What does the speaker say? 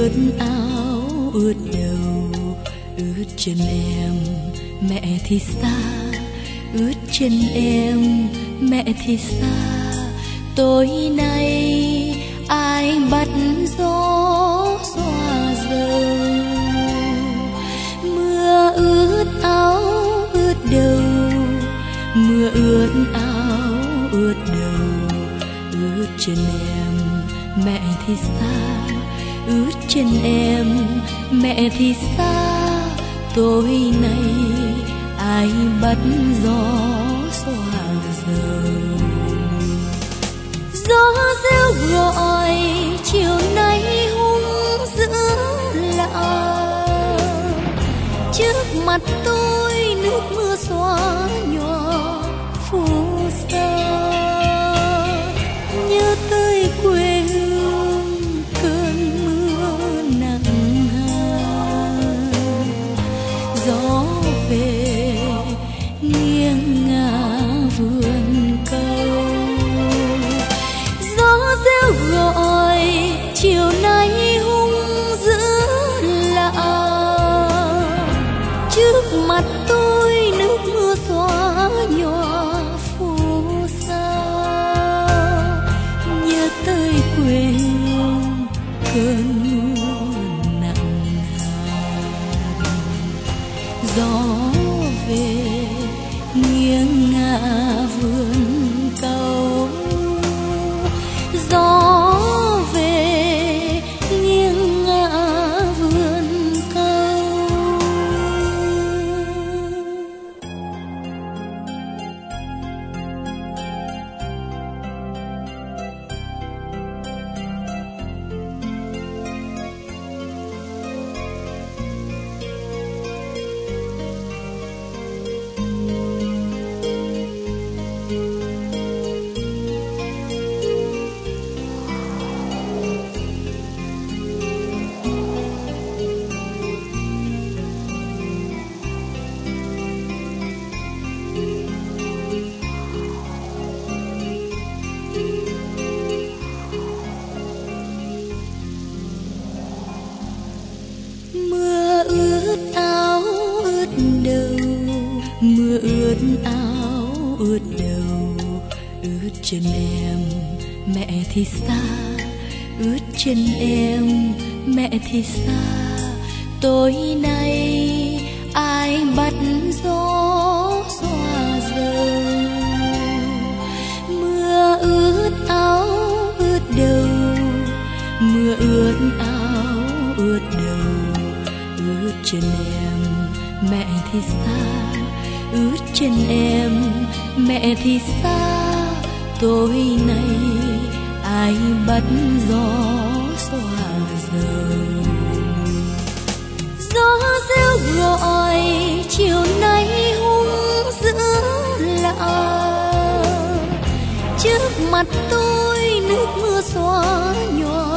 ướt áo ướt đầu, ướt chân em mẹ thì xa, ướt chân em mẹ thì xa. Tối nay ai bắt gió xòa dầu, mưa ướt áo ướt đầu, mưa ướt áo ướt đầu, ướt chân em mẹ thì xa, ướt chân em mẹ thì xa. Tối nay ai bắt gió xòa dầu, gió reo gọi chiều nay hung dữ lạ. Trước mặt tôi nước mưa xóa nhòa phù sa, nhớ tới quê hương cơn mưa nặng hạt. Gió về nghiêng ngả vườn câu, gió reo gọi chiều nay hung dữ lạ. Trước mặt tôi nước mưa xóa nhòa phù sa, nhớ tới quê hương cơn mưa nặng hạt. Gió về nghiêng ngả vườn câu, gió về nghiêng ngả vườn câu. Mưa ướt áo ướt đầu, mưa ướt áo ướt đầu, ướt chân em mẹ thì xa, ướt chân em mẹ thì xa. Tối nay ai bắt gió xòa dầu, mưa ướt áo ướt đầu, mưa ướt áo ướt đầu, ướt chân em mẹ thì xa, ướt chân em mẹ thì xa. Tối nay ai bắt gió xòa dầu, gió reo gọi chiều nay hung dữ lạ. Trước mặt tôi nước mưa xóa nhòa